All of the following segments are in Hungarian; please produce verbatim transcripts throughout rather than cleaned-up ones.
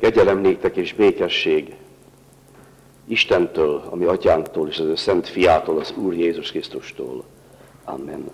Kegyelem néktek és békesség Istentől, a mi atyánktól és az ő szent fiától, az Úr Jézus Krisztustól. Amen.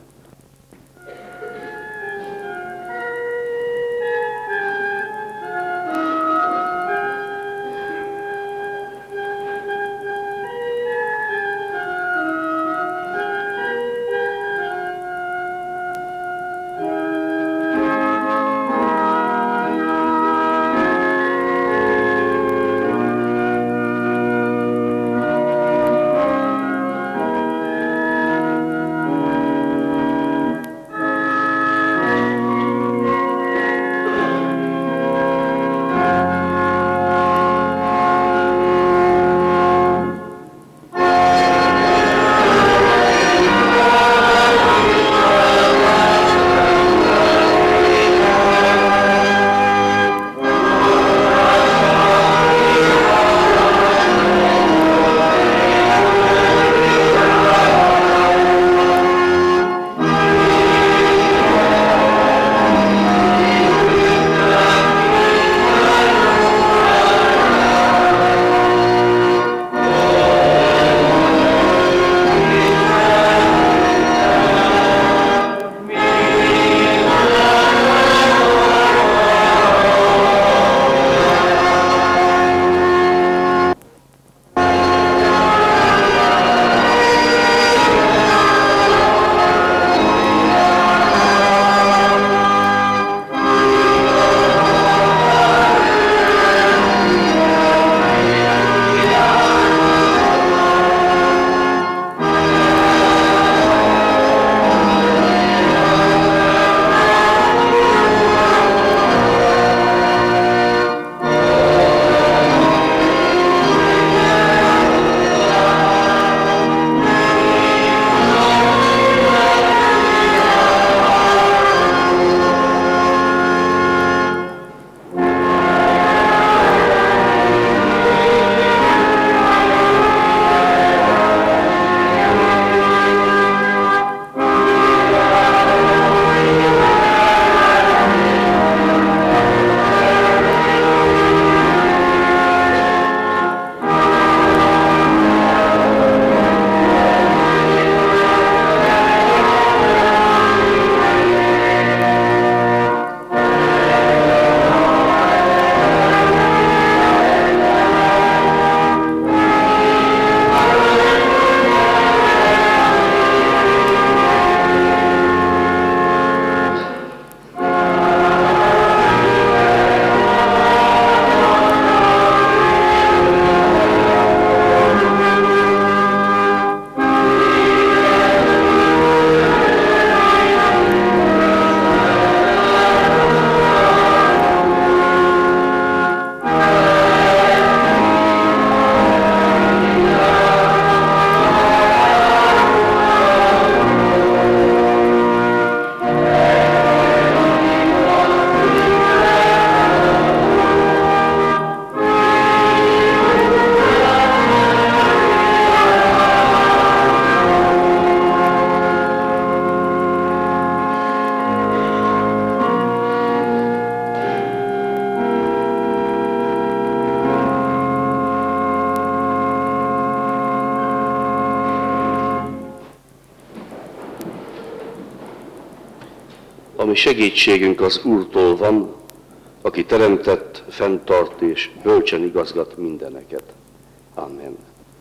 Ami segítségünk az Úrtól van, aki teremtett, fenntart és bölcsen igazgat mindeneket. Amen.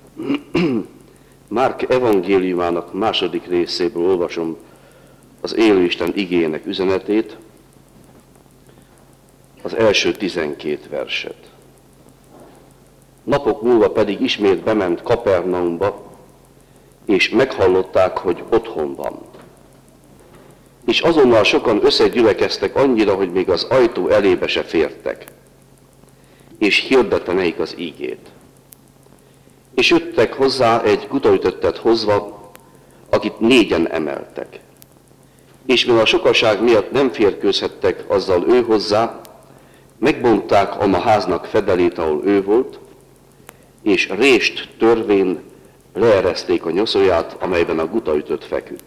Márk evangéliumának második részéből olvasom az élő Isten igének üzenetét, az első tizenkét verset. Napok múlva pedig ismét bement Kapernaumba, és meghallották, hogy otthon van. És azonnal sokan összegyülekeztek annyira, hogy még az ajtó elébe se fértek, és hirdette nekik az ígét. És jöttek hozzá egy gutaütöttet hozva, akit négyen emeltek. És mivel a sokaság miatt nem férkőzhettek azzal ő hozzá, megbontták a háznak fedelét, ahol ő volt, és rést törvén leereszték a nyoszóját, amelyben a gutaütött feküdt.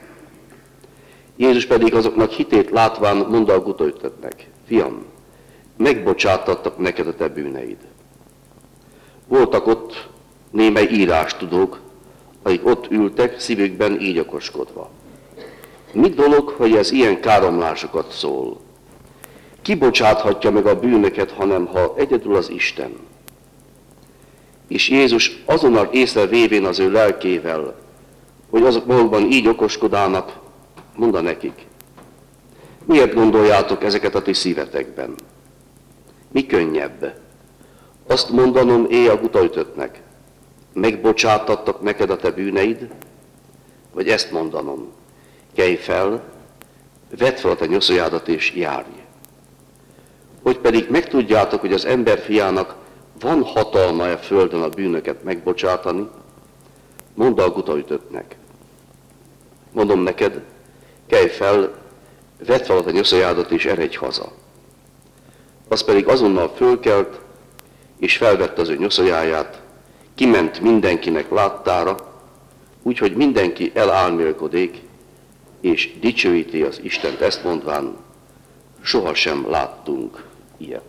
Jézus pedig azoknak hitét látván mondta a gutaütöttnek: Fiam, megbocsátattak neked a te bűneid. Voltak ott némely írástudók, akik ott ültek, szívükben így okoskodva. Mi dolog, hogy ez ilyen káromlásokat szól? Ki bocsáthatja meg a bűnöket, hanem ha egyedül az Isten? És Jézus azonnal észrevévén az ő lelkével, hogy azok magukban így okoskodának, mondta nekik: miért gondoljátok ezeket a ti szívetekben? Mi könnyebb? Azt mondanom éj a gutaütöttnek: megbocsátattak neked a te bűneid? Vagy ezt mondanom: kelj fel, vedd fel a te nyoszójádat és járj. Hogy pedig megtudjátok, hogy az ember fiának van hatalma e földön a bűnöket megbocsátani, mondd a gutaütöttnek: mondom neked, kelj fel, vedd fel a te nyoszójádat és eredj haza. Az pedig azonnal fölkelt, és felvette az ő nyoszójáját, kiment mindenkinek láttára, úgyhogy mindenki elálmélkodik, és dicsőíti az Istent, ezt mondván: sohasem láttunk ilyet.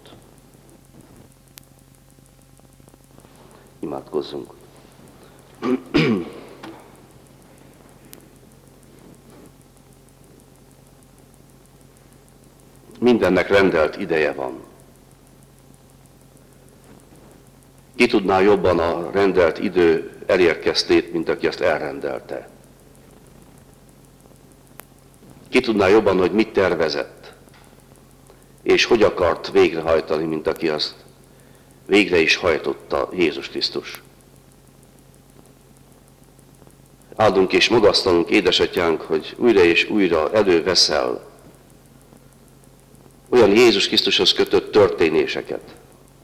Imádkozzunk. Mindennek rendelt ideje van. Ki tudná jobban a rendelt idő elérkeztét, mint aki azt elrendelte? Ki tudná jobban, hogy mit tervezett, és hogy akart végrehajtani, mint aki azt végre is hajtotta, Jézus Krisztus. Áldunk és magasztalunk, édesatyánk, hogy újra és újra előveszel olyan Jézus Krisztushoz kötött történéseket,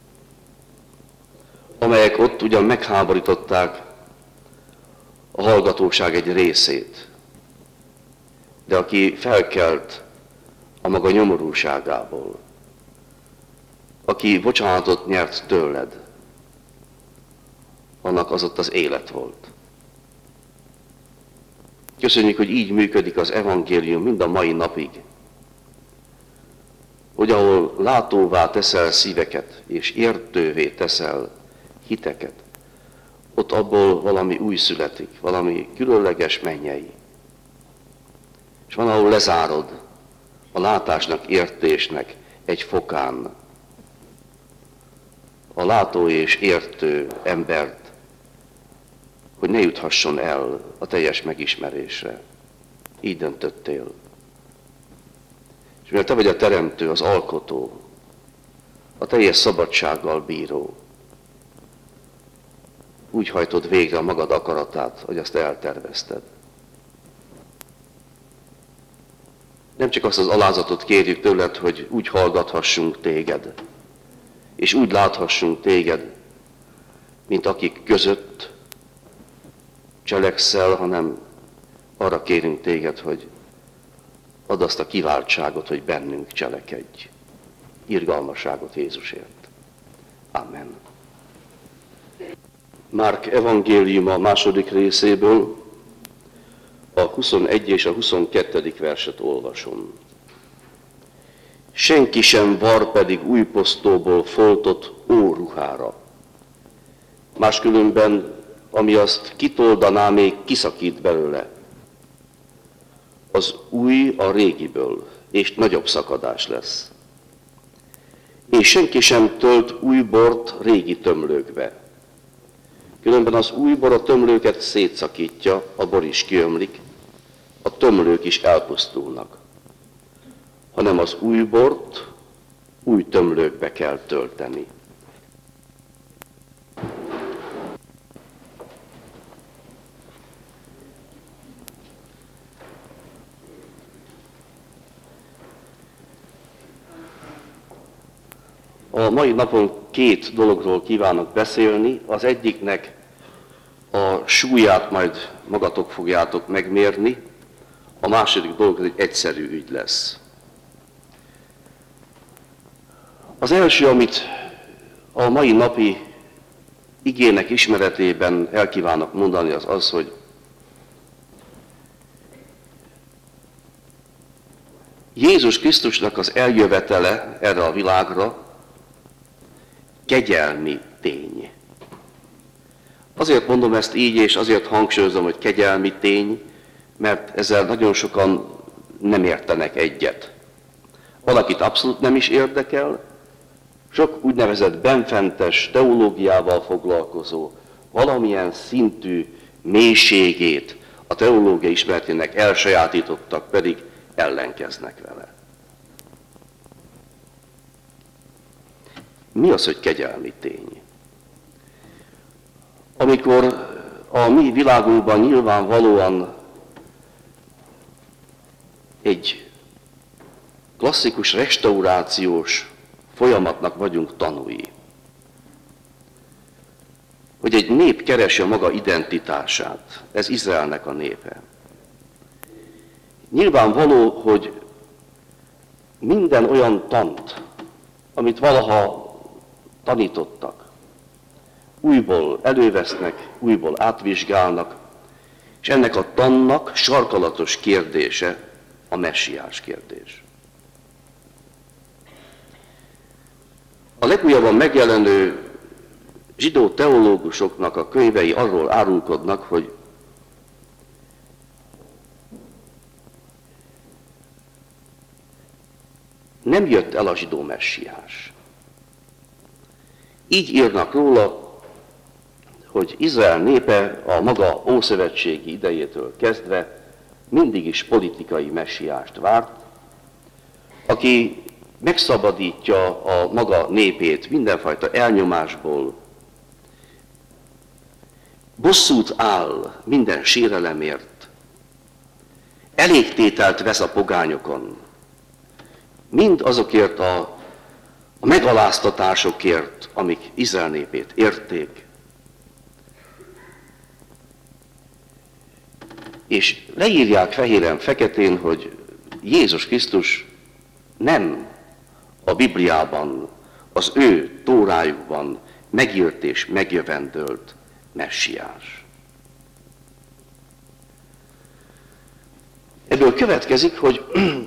amelyek ott ugyan megháborították a hallgatóság egy részét, de aki felkelt a maga nyomorúságából, aki bocsánatot nyert tőled, annak az ott az élet volt. Köszönjük, hogy így működik az evangélium mind a mai napig, hogy ahol látóvá teszel szíveket, és értővé teszel hiteket, ott abból valami új születik, valami különleges mennyei. És van, ahol lezárod a látásnak, értésnek egy fokán a látó és értő embert, hogy ne juthasson el a teljes megismerésre. Így döntöttél. És mivel te vagy a teremtő, az alkotó, a teljes szabadsággal bíró, úgy hajtod végre a magad akaratát, hogy azt eltervezted. Nem csak azt az alázatot kérjük tőled, hogy úgy hallgathassunk téged, és úgy láthassunk téged, mint akik között cselekszel, hanem arra kérünk téged, hogy add azt a kiváltságot, hogy bennünk cselekedj. Irgalmasságot Jézusért. Amen. Márk evangéliuma második részéből a huszonegy és a huszonkettő verset olvasom. Senki sem var pedig új posztóból foltot óruhára. Máskülönben, ami azt kitoldaná, még kiszakít belőle. Az új a régiből, és nagyobb szakadás lesz. És senki sem tölt új bort régi tömlőkbe. Különben az új bor a tömlőket szétszakítja, a bor is kiömlik, a tömlők is elpusztulnak. Hanem az új bort új tömlőkbe kell tölteni. A mai napon két dologról kívánok beszélni. Az egyiknek a súlyát majd magatok fogjátok megmérni, a második dolog egy egyszerű ügy lesz. Az első, amit a mai napi igének ismeretében el kívánok mondani, az az, hogy Jézus Krisztusnak az eljövetele erre a világra kegyelmi tény. Azért mondom ezt így, és azért hangsúlyozom, hogy kegyelmi tény, mert ezzel nagyon sokan nem értenek egyet. Valakit abszolút nem is érdekel, sok úgynevezett benfentes teológiával foglalkozó, valamilyen szintű mélységét a teológia ismeretének elsajátítottak, pedig ellenkeznek vele. Mi az, hogy kegyelmi tény? Amikor a mi világunkban nyilvánvalóan egy klasszikus restaurációs folyamatnak vagyunk tanúi, hogy egy nép keresi a maga identitását, ez Izraelnek a népe. Nyilvánvaló, hogy minden olyan tant, amit valaha tanítottak, újból elővesznek, újból átvizsgálnak, és ennek a tannak sarkalatos kérdése a messiás kérdés. A legújabban megjelenő zsidó teológusoknak a könyvei arról árulkodnak, hogy nem jött el a zsidó messiás. Így írnak róla, hogy Izrael népe a maga ószövetségi idejétől kezdve mindig is politikai messiást várt, aki megszabadítja a maga népét mindenfajta elnyomásból, bosszút áll minden sérelemért, elégtételt vesz a pogányokon, mind azokért a, a megaláztatásokért, amik Izrael népét érték, és leírják fehéren-feketén, hogy Jézus Krisztus nem a Bibliában, az ő tórájukban megírt és megjövendölt messiás. Ebből következik, hogy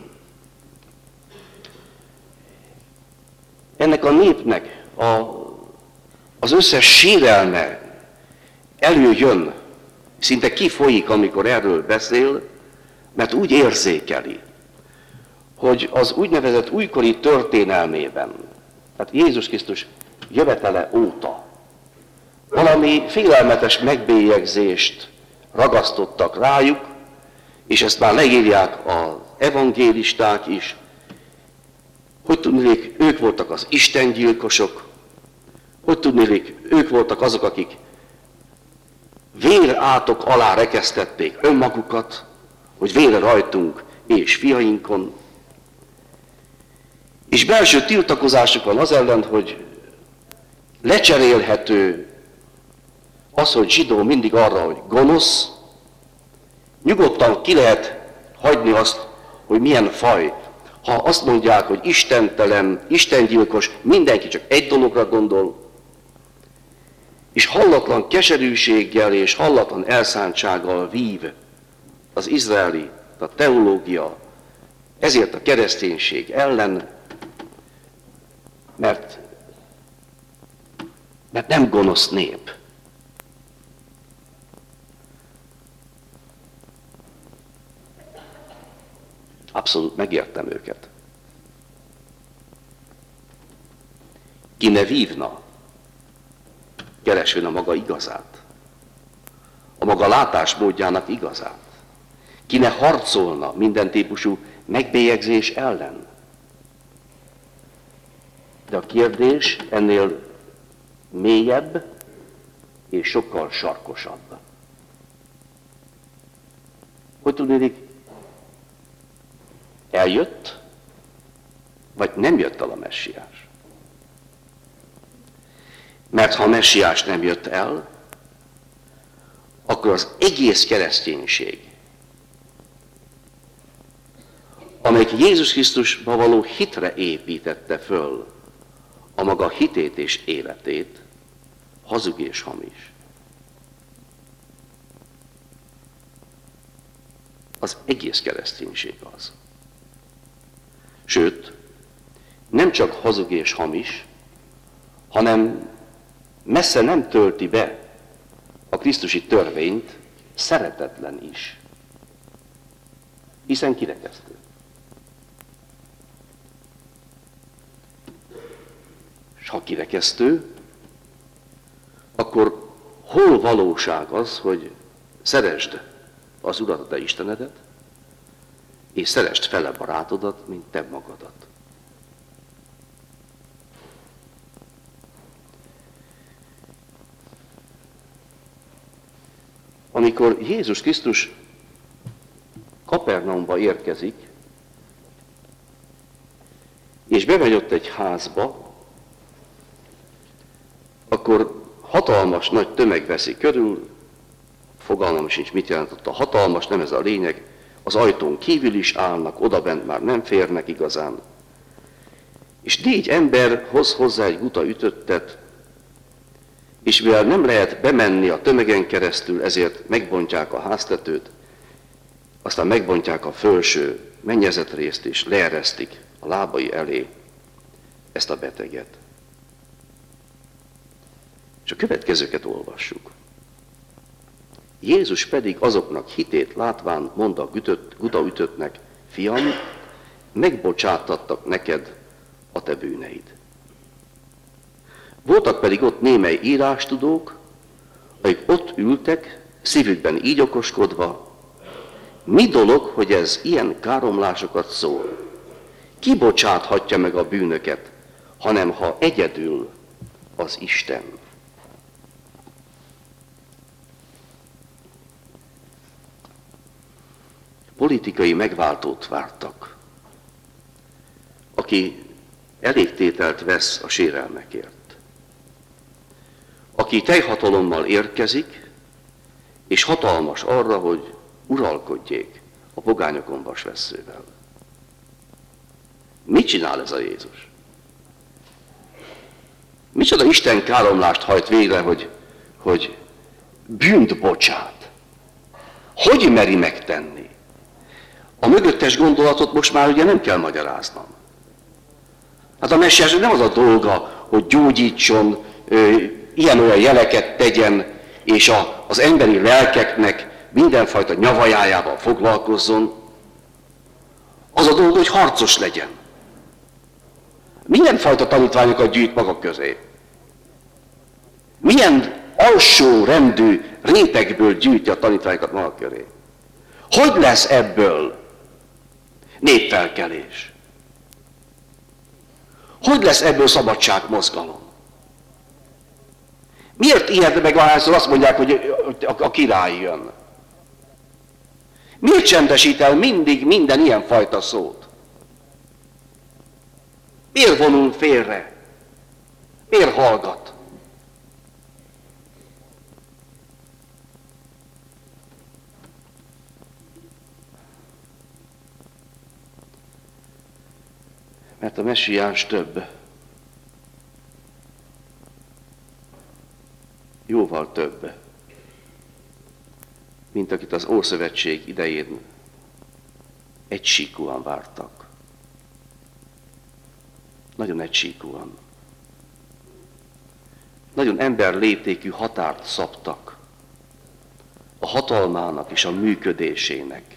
ennek a népnek a, az összes sérelme előjön, szinte kifolyik, amikor erről beszél, mert úgy érzékeli, hogy az úgynevezett újkori történelmében, tehát Jézus Krisztus jövetele óta valami félelmetes megbélyegzést ragasztottak rájuk, és ezt már leírják az evangélisták is, hogy tudnék, ők voltak az istengyilkosok, hogy tudnék, ők voltak azok, akik vér átok alá rekesztették önmagukat, hogy vére rajtunk és fiainkon, és belső tiltakozásuk van az ellen, hogy lecserélhető az, hogy zsidó mindig arra, hogy gonosz, nyugodtan ki lehet hagyni azt, hogy milyen faj. Ha azt mondják, hogy istentelen, istengyilkos, mindenki csak egy dologra gondol, és hallatlan keserűséggel és hallatlan elszántsággal vív az izraeli, a teológia ezért a kereszténység ellen, mert, mert nem gonosz nép. Abszolút megértem őket. Ki ne vívna, keresvén a maga igazát, a maga látásmódjának igazát. Ki ne harcolna minden típusú megbélyegzés ellen. De a kérdés ennél mélyebb és sokkal sarkosabb. Hogy tudnék, eljött, vagy nem jött el a messiás? Mert ha a messiás nem jött el, akkor az egész kereszténység, amelyik Jézus Krisztusba való hitre építette föl a maga hitét és életét, hazug és hamis. Az egész kereszténység az. Sőt, nem csak hazug és hamis, hanem messze nem tölti be a krisztusi törvényt, szeretetlen is. Hiszen kirekesztő. És ha kirekesztő, akkor hol valóság az, hogy szeresd az Urat, a te Istenedet, és szeresd fele barátodat, mint te magadat. Amikor Jézus Krisztus Kapernaumba érkezik, és bemegy ott egy házba, akkor hatalmas nagy tömeg veszi körül, fogalmam sincs, mit jelentett a hatalmas, nem ez a lényeg, az ajtón kívül is állnak, odabent már nem férnek igazán. És négy ember hoz hozzá egy guta ütöttet, és mivel nem lehet bemenni a tömegen keresztül, ezért megbontják a háztetőt, aztán megbontják a fölső mennyezetrészt, és leeresztik a lábai elé ezt a beteget. És a következőket olvassuk. Jézus pedig azoknak hitét látván mondta a gudaütöttnek, fiam, megbocsátattak neked a te bűneid. Voltak pedig ott némely írástudók, akik ott ültek, szívükben így okoskodva, mi dolog, hogy ez ilyen káromlásokat szól? Ki bocsáthatja meg a bűnöket, hanem ha egyedül az Isten? Politikai megváltót vártak, aki elégtételt vesz a sérelmekért. Aki teljhatalommal érkezik, és hatalmas arra, hogy uralkodjék a pogányokon vasvesszővel. Mit csinál ez a Jézus? Micsoda Isten káromlást hajt végre, hogy, hogy bűnt bocsát? Hogy meri megtenni? A mögöttes gondolatot most már ugye nem kell magyaráznom. Hát a messiásnak nem az a dolga, hogy gyógyítson, ilyen-olyan jeleket tegyen, és a, az emberi lelkeknek mindenfajta nyavajájával foglalkozzon. Az a dolga, hogy harcos legyen. Mindenfajta tanítványokat gyűjt maga közé. Milyen alsó rendű rétegből gyűjti a tanítványokat maga köré. Hogy lesz ebből népfelkelés? Hogy lesz ebből szabadságmozgalom? Miért ijed meg ahányszor azt mondják, hogy a király jön? Miért csendesít el mindig minden ilyenfajta szót? Miért vonul félre? Miért hallgat? Mert a messiás több. Jóval több, mint akit az Ószövetség idején egysíkúan vártak. Nagyon egysíkúan. Nagyon emberléptékű határt szabtak a hatalmának és a működésének.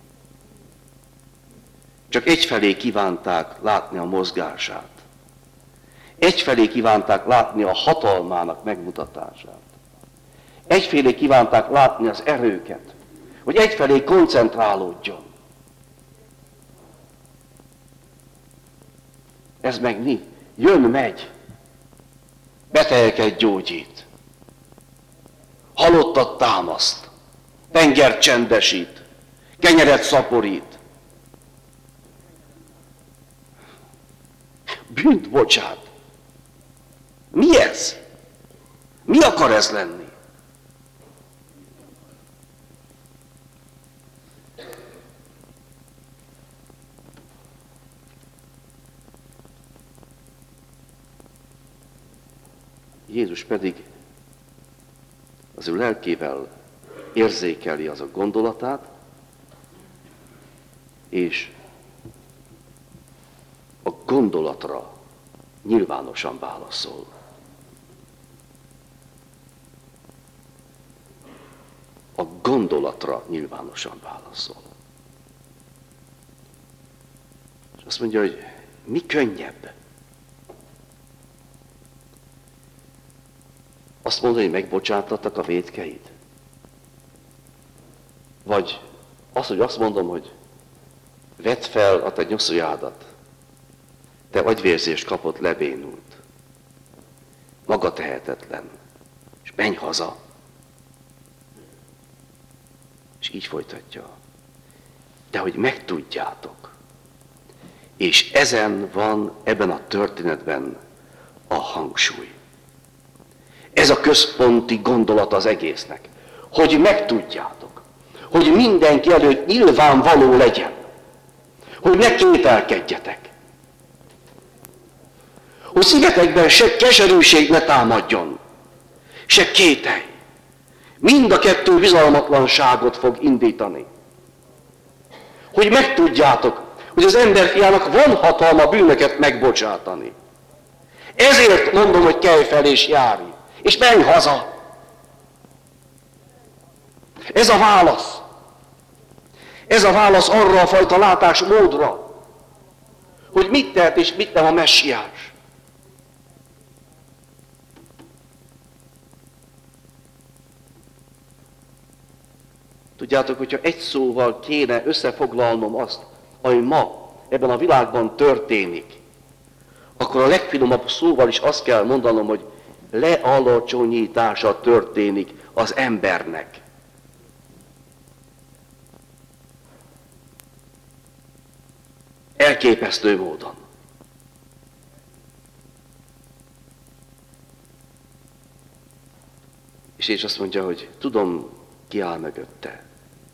Csak egyfelé kívánták látni a mozgását. Egyfelé kívánták látni a hatalmának megmutatását. Egyfelé kívánták látni az erőket, hogy egyfelé koncentrálódjon. Ez meg mi? Jön, megy, betegeket gyógyít, halottat támaszt, tengert csendesít, kenyeret szaporít, bűnt bocsát. Mi ez? Mi akar ez lenni? Jézus pedig az ő lelkével érzékeli az a gondolatát, és a gondolatra nyilvánosan válaszol. gondolatra nyilvánosan válaszol. És azt mondja, hogy mi könnyebb? Azt mondani, hogy megbocsátattak a vétkeid? Vagy az, hogy azt mondom, hogy vedd fel a te nyoszójádat, te agyvérzést kapott, lebénult, maga tehetetlen, és menj haza. És így folytatja. De hogy megtudjátok, és ezen van ebben a történetben a hangsúly. Ez a központi gondolat az egésznek, hogy megtudjátok, hogy mindenki előtt nyilvánvaló legyen, hogy ne kételkedjetek, hogy szívetekben se keserűség ne támadjon, se kételj. Mind a kettő bizalmatlanságot fog indítani. Hogy megtudjátok, hogy az emberfiának van hatalma bűnöket megbocsátani. Ezért mondom, hogy kelj fel és járj, és menj haza. Ez a válasz. Ez a válasz arra a fajta látásmódra, hogy mit tehet és mit nem a messiás. Tudjátok, hogyha egy szóval kéne összefoglalnom azt, ami ma ebben a világban történik, akkor a legfinomabb szóval is azt kell mondanom, hogy lealacsonyítása történik az embernek. Elképesztő módon. És Jézus azt mondja, hogy tudom, ki áll mögötte.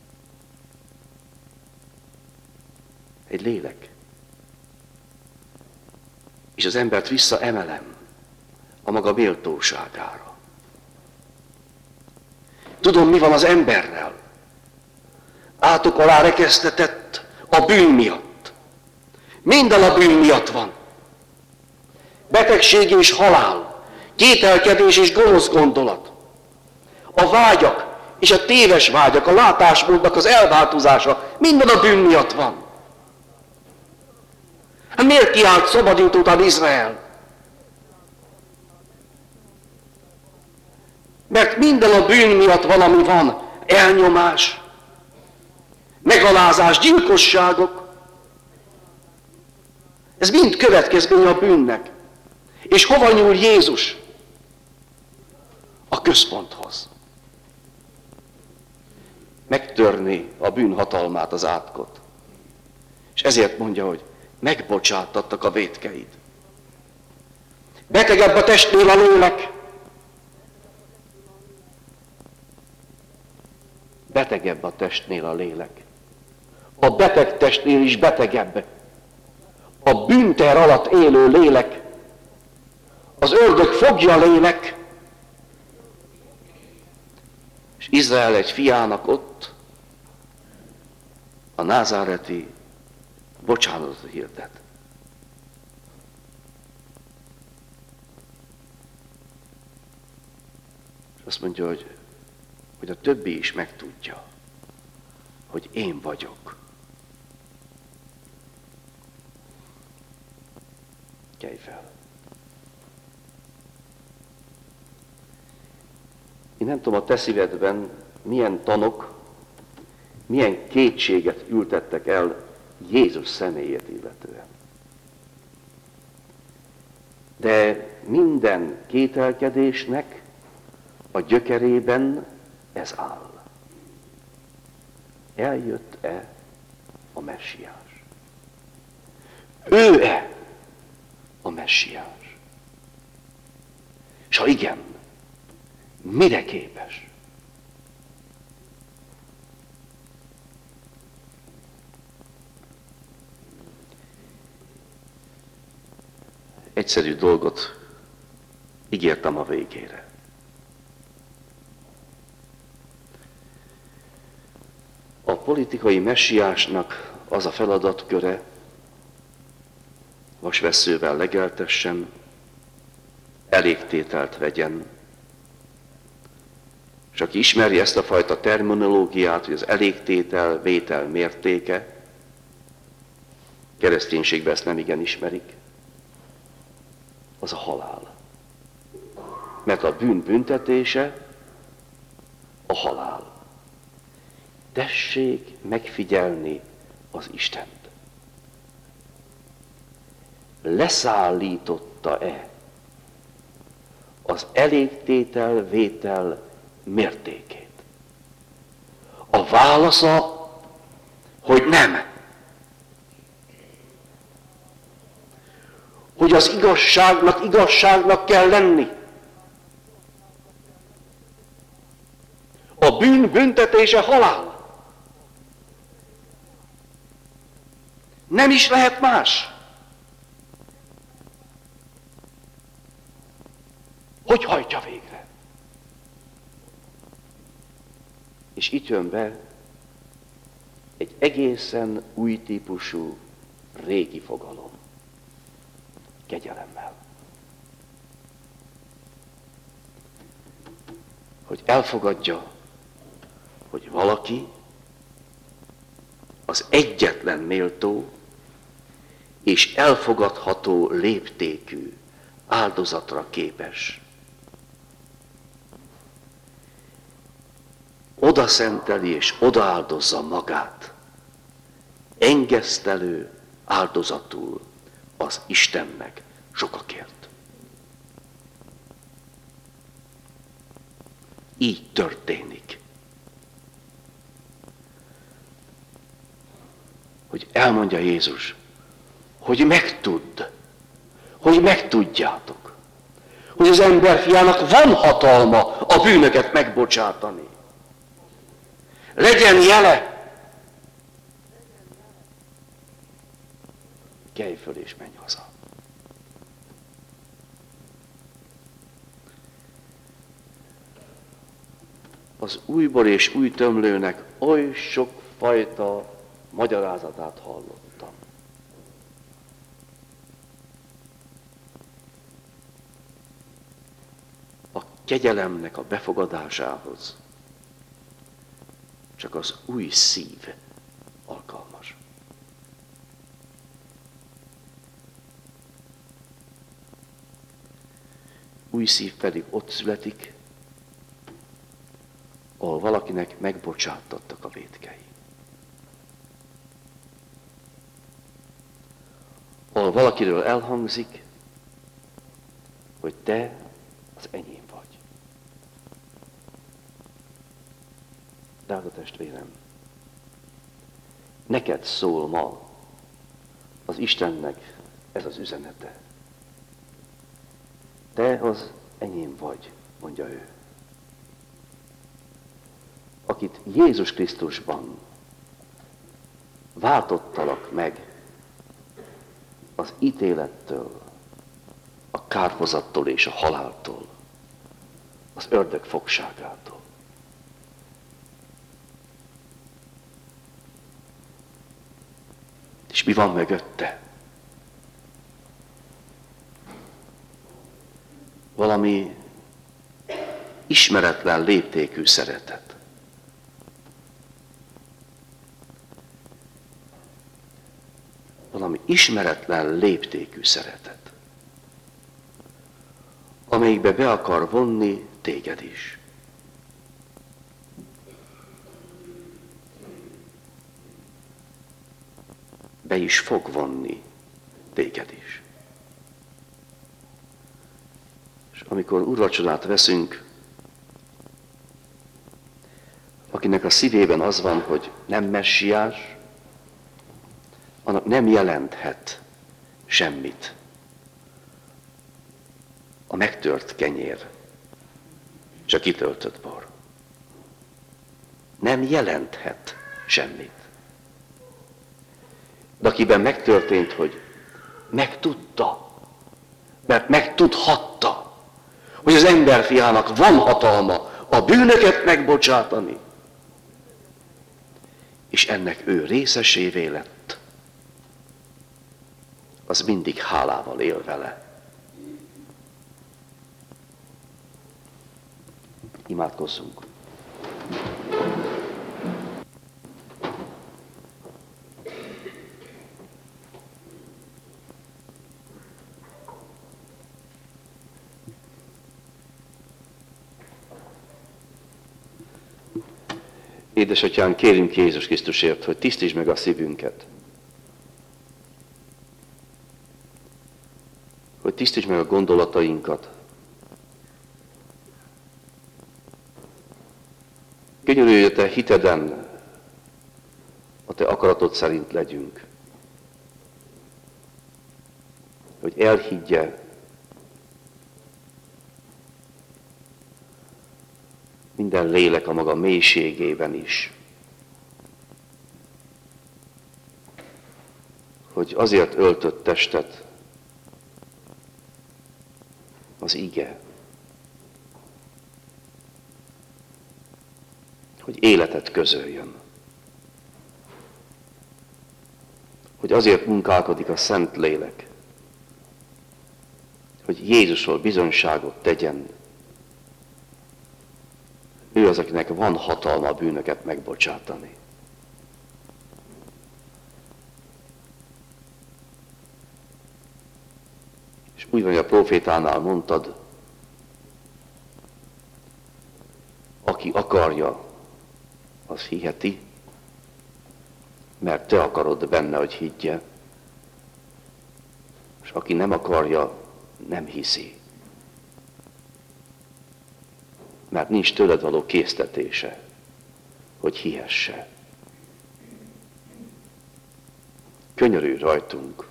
Egy lélek. És az embert visszaemelem a maga méltóságára. Tudom, mi van az emberrel. Átok alá rekesztetett a bűn miatt. Minden a bűn miatt van. Betegség és halál, kételkedés és gonosz gondolat. A vágyak és a téves vágyak, a látásmódnak az elváltozása, minden a bűn miatt van. Hát miért kiállt szabadít után Izrael? Mert minden a bűn miatt van, ami van. Elnyomás, megalázás, gyilkosságok. Ez mind következmény a bűnnek. És hova nyúl Jézus? A központhoz. Megtörni a bűn hatalmát, az átkot. És ezért mondja, hogy megbocsátattak a vétkeid. Betegebb a testnél a lélek. Betegebb a testnél a lélek. A beteg testnél is betegebb. A bűnter alatt élő lélek. Az ördög fogja a lélek. És Izrael egy fiának ott a názáreti bocsánatot hirdet. És azt mondja, hogy, hogy a többi is megtudja, hogy én vagyok. Kelj fel. Én nem tudom, a te szívedben milyen tanok, milyen kétséget ültettek el Jézus személyét illetően. De minden kételkedésnek a gyökerében ez áll. Eljött-e a messiás? Ő-e a messiás? És ha igen, mire képes? Egyszerű dolgot ígértem a végére. A politikai messiásnak az a feladatköre, vasvesszővel legeltessen, elégtételt vegyen, És aki ismeri ezt a fajta terminológiát, hogy az elégtétel, vétel mértéke, kereszténységben ezt nem igen ismerik, az a halál. Mert a bűn büntetése a halál. Tessék megfigyelni az Istent. Leszállította-e az elégtétel, vétel mértékét? A válasza, hogy nem. Hogy az igazságnak igazságnak kell lenni. A bűn büntetése halál. Nem is lehet más. Hogy hajtja végre? És itt jön be egy egészen új típusú régi fogalom. Kegyelemmel. Hogy elfogadja, hogy valaki az egyetlen méltó és elfogadható léptékű áldozatra képes. Oda szenteli és odaáldozza magát, engesztelő áldozatul az Istennek sokakért. Így történik. Hogy elmondja Jézus, hogy megtudd, hogy megtudjátok, hogy az emberfiának van hatalma a bűnöket megbocsátani. Legyen jele! Kelj föl és menj haza. Az újból és új tömlőnek oly sok fajta magyarázatát hallottam. A kegyelemnek a befogadásához csak az új szív alkalmas. Új szív pedig ott születik, ahol valakinek megbocsáttattak a vétkei. Ahol valakiről elhangzik, hogy te az enyém vagy. Drága testvérem, neked szól ma az Istennek ez az üzenete. Te az enyém vagy, mondja ő. Akit Jézus Krisztusban váltottalak meg az ítélettől, a kárhozattól és a haláltól, az ördög fogságától. És mi van mögötte? Valami ismeretlen léptékű szeretet. Valami ismeretlen léptékű szeretet, amelyikbe be akar vonni téged is. Be is fog vonni téged is. És amikor úrvacsorát veszünk, akinek a szívében az van, hogy nem messiás, annak nem jelenthet semmit a megtört kenyér és a kitöltött bor. Nem jelenthet semmit. De akiben megtörtént, hogy megtudta, mert megtudhatta, hogy az emberfiának van hatalma a bűnöket megbocsátani, és ennek ő részesévé lett, az mindig hálával él vele. Imádkozzunk. Édesatyánk, kérünk Jézus Krisztusért, hogy tisztítsd meg a szívünket. Hogy tisztítsd meg a gondolatainkat. Könyörülj, hogy a te hiteden, a te akaratod szerint legyünk. Hogy elhiggye minden lélek a maga mélységében is. Hogy azért öltött testet az ige. Hogy életet közöljön. Hogy azért munkálkodik a Szent Lélek. Hogy Jézusról bizonyságot tegyen. Ő az, akinek van hatalma a bűnöket megbocsátani. És úgy van, hogy a profétánál mondtad, aki akarja, az hiheti, mert te akarod benne, hogy higgye, és aki nem akarja, nem hiszi. Mert nincs tőled való késztetése, hogy hihesse. Könyörülj rajtunk,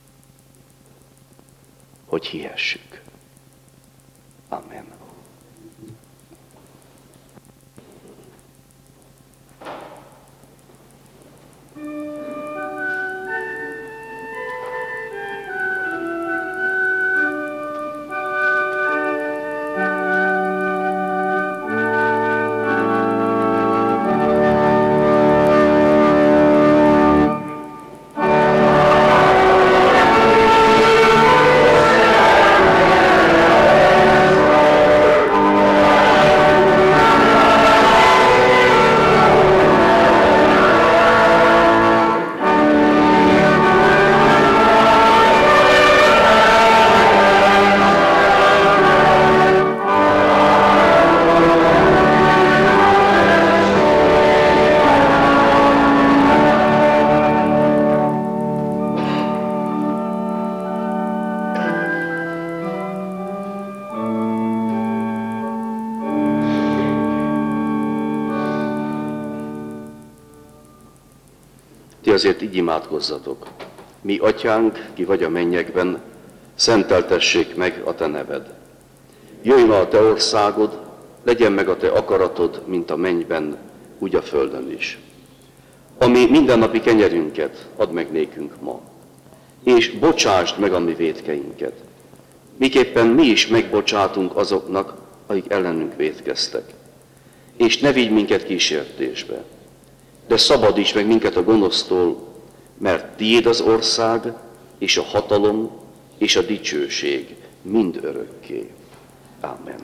hogy hihessük. Amen. Azért így imádkozzatok. Mi, Atyánk, ki vagy a mennyekben, szenteltessék meg a te neved. Jöjjön a te országod, legyen meg a te akaratod, mint a mennyben, úgy a földön is. Ami mindennapi kenyerünket add meg nékünk ma, és bocsásd meg a mi vétkeinket. Miképpen mi is megbocsátunk azoknak, akik ellenünk vétkeztek. És ne vigy minket kísértésbe, de szabadíts meg minket a gonosztól, mert tiéd az ország, és a hatalom, és a dicsőség mind örökké. Amen.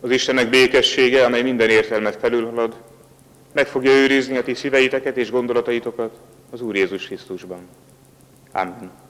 Az Istennek békessége, amely minden értelmet felülhalad, meg fogja őrizni a ti szíveiteket és gondolataitokat az Úr Jézus Krisztusban. Amen.